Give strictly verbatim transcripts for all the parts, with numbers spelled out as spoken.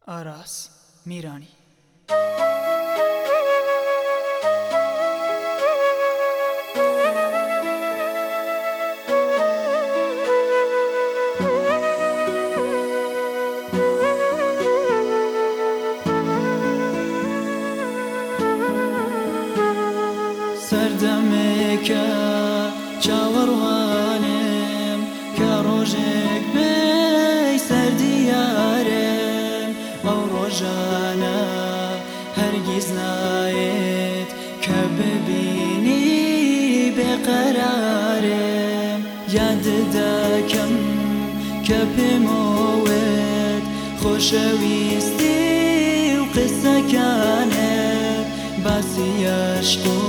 آراس میرانی. سەردەمێکە چاوەڕوانم کە ڕۆژێک بێی سەردیارم ئەو ڕۆژانە هەرگیز نایێت کە ببینی بێقەرارم یادت دەکەم کە پێمەوێت خۆشەویستی و قسەکانت باسی عشق و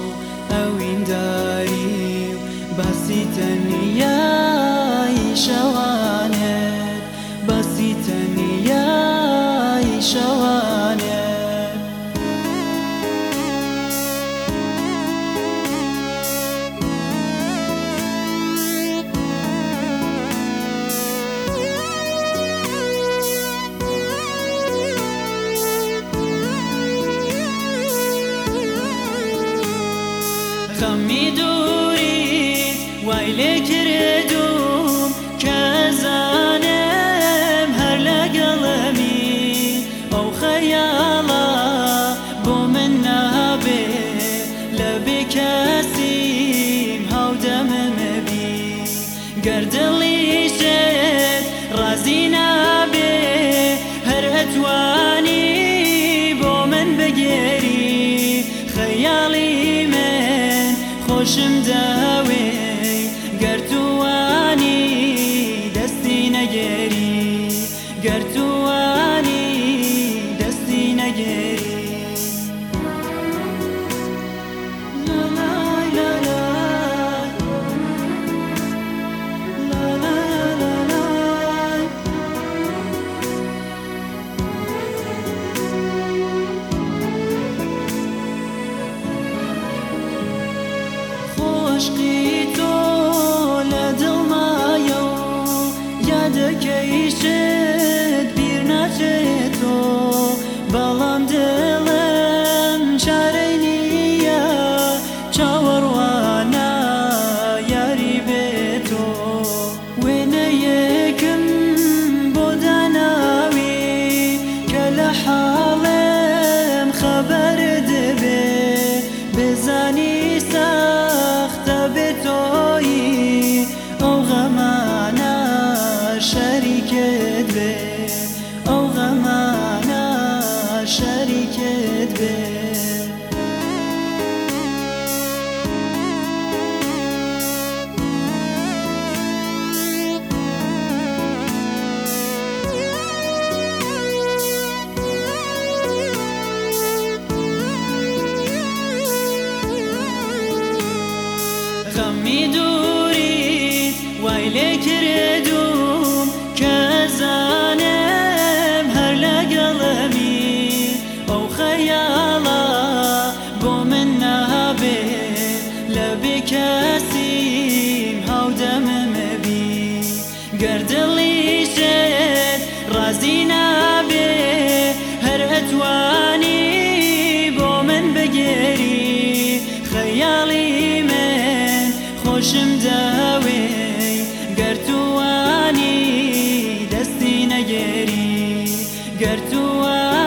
ئەوینداری و باسی تەنیایی شەوانێت باسی تەنیایی شەوانێت خەمی دووریت وای لێ کردوم کە زانم هەر لەگەڵەمی ئەو خەیاڵە بۆ من نابێ لە بێ کەسیم هاودەمم بی گەر دڵیشت ڕازی نابێ هەر ئەتوانی بۆ من بگێری خەیاڵی خۆشم داوێ گەر توانی دەستی نەگێری گەر توانی دەستی نەگێری عشقی تۆ لە دڵمایە و یادەکەیشت بیر ناچێتۆ بەڵام دڵم چارەی نییە چاوەڕوانە یاری بێتۆ وێنەیەکم بۆ داناوی کە لە حاڵم خەبەرت بێ بزانی بێتۆیی ئەو غەمانە شەریکت بێ ئەو غەمانە شەریکت بێ خەمی دووریت وای لێ کردوم کە زانم هەر لەگەڵەمی ئەو خەیاڵە بۆ من نابێ لە بێ کەسیم هاودەمم بی گەر دڵیشت ڕازی نابێ هەر ئەتوانی بۆ من بگێری خەیاڵی خۆشم داوێ گەر توانی دەستی نەگێری گەر توانی